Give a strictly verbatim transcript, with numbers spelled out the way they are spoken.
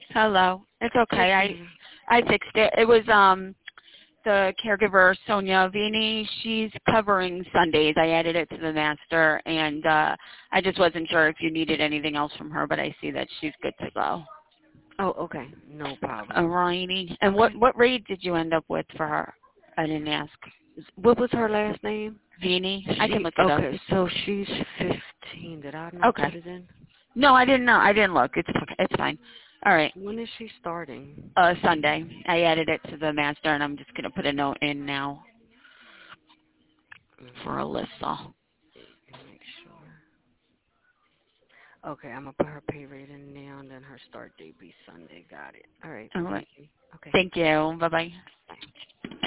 Hello. It's Yes, okay. I ma'am. I fixed it. It was um the caregiver Sonia Vini. She's covering Sundays. I added it to the master, and uh I just wasn't sure if you needed anything else from her, but I see that she's good to go. Oh, okay. No problem. Alrighty. And what Okay. what rate did you end up with for her? I didn't ask. What was her last name? Vini. I can She, look it up. okay, so she's fifteen. Did I not Okay. put it in? No, I didn't know. I didn't look. It's okay. It's fine. All right. When is she starting? Uh, Sunday. I added it to the master, and I'm just gonna put a note in now for Mm-hmm. Alyssa. Make sure. Okay, I'm gonna put her pay rate in now, and then her start date be Sunday. Got it. All right. All Thank right. you. Okay. Thank you. Bye bye. Bye.